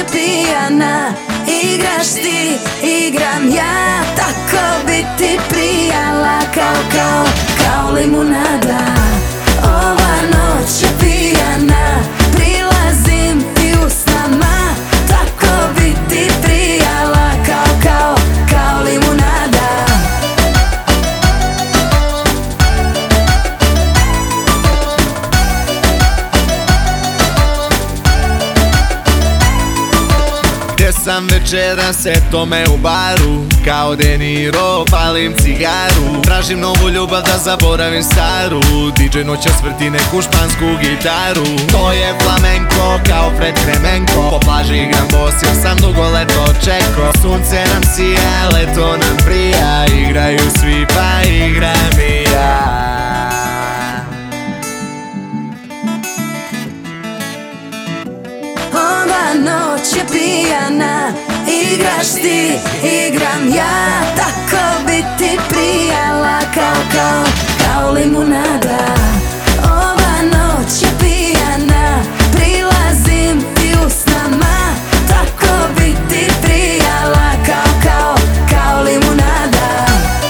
je pijana, igraš ti, igram ja, tako bi ti prijala kao limunada. Ova noć je pijana, prilazim ti u snama, tako bi ti prijala kao limunada. Gdje sam večeras, eto me u baru, kao De Niro, palim cigaru. Tražim novu ljubav da zaboravim staru, DJ noćas vrti neku špansku gitaru. To je flamenko, kao Fred Kremenko, po plaži igram bos jer sam dugo leto čeko. Sunce nam sija, leto nam prija, igraju svi pa igram i ja. Ova noć je pijana, igraš ti, igram ja, tako bi ti prijala kao limunada. Ova noć je pijana, prilazim ti u snama, tako bi ti prijala kao limunada.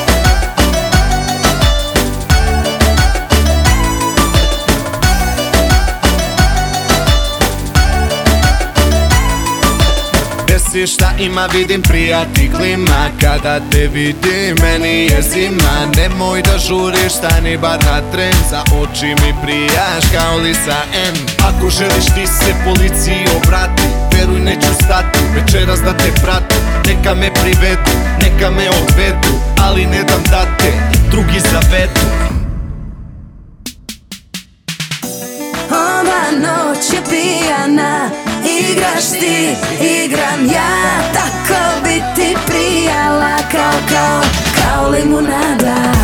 Gdje si, šta ima, vidim prijati klima, kada te vidim meni je zima. Nemoj da žuriš, stani bar na tren, za oči mi prijaš kao Lisa M. Ako želiš ti se policiji obrati, veruj neću stati, večeras da te prati. Neka me privedu, neka me odvedu, ali ne dam da te drugi zavedu. Ova noć je pijana, igraš ti, igram ja, tako bi ti prijala kao limunada.